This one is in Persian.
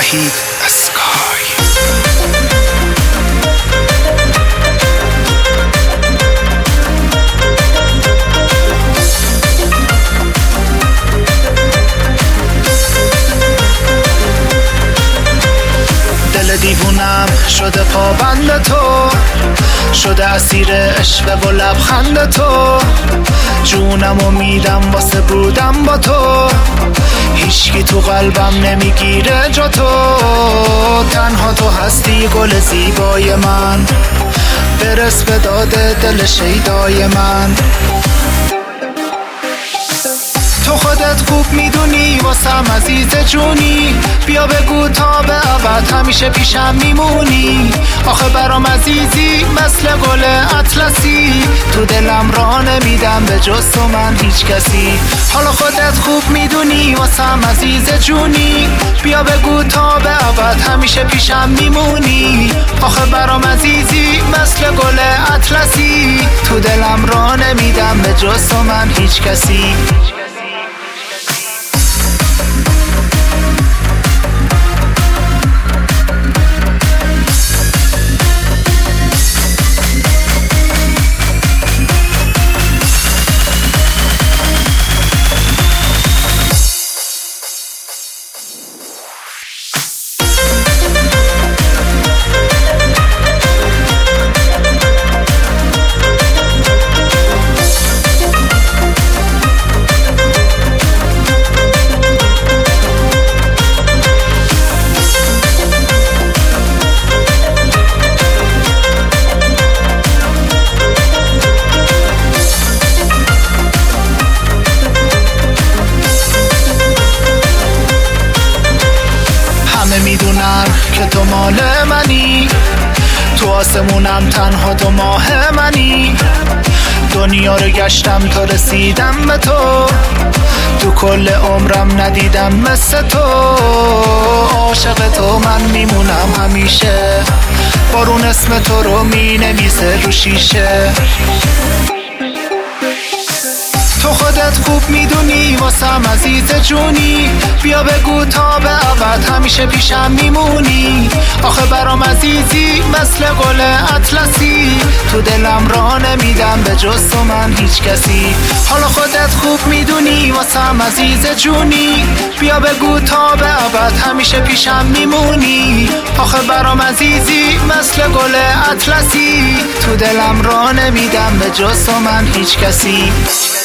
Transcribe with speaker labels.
Speaker 1: وحید اسکای. دل دیوونم شده پابند تو، شده اسیر عشق و لبخند تو، جونم و میدم واسه بودم با تو، هیچکی تو قلبم نمیگیره جا تو، تنها تو هستی گل زیبای من، برس به داد دل شیدای من. تو خودت خوب میدونی واسم عزیز جونی، بیا بگو تا به ابد همیشه پیشم میمونی، آخه برام عزیزی مثل گل اطلسی، تو دلم راه نمیدم به جز تو من هیچ کسی. حالا خودت خوب میدونی واسم عزیز جونی، بیا بگو تا به ابد همیشه پیشم میمونی، آخه برام عزیزی مثل گل اطلسی، تو دلم راه نمیدم به جز تو من هیچ کسی. میدونم که تو مال منی، تو آسمونم تنها تو ماه منی، دنیا رو گشتم تا رسیدم به تو کل عمرم ندیدم مثل تو، عاشق تو من میمونم همیشه، بارون اسم تو رو مینویسه رو شیشه. تو خودت خوب میدونی واسم عزیز جونی، بیا بگو تا به ابد همیشه پیشم میمونی، آخه برام عزیزی مثل گل اطلسی، تو دلم راه نمیدم به جز تو من هیچ کسی. حالا خودت خوب میدونی واسم عزیز جونی، بیا بگو تا به ابد همیشه پیشم میمونی، آخه برام عزیزی مثل گل اطلسی، تو دلم راه نمیدم به جز تو من هیچ کسی.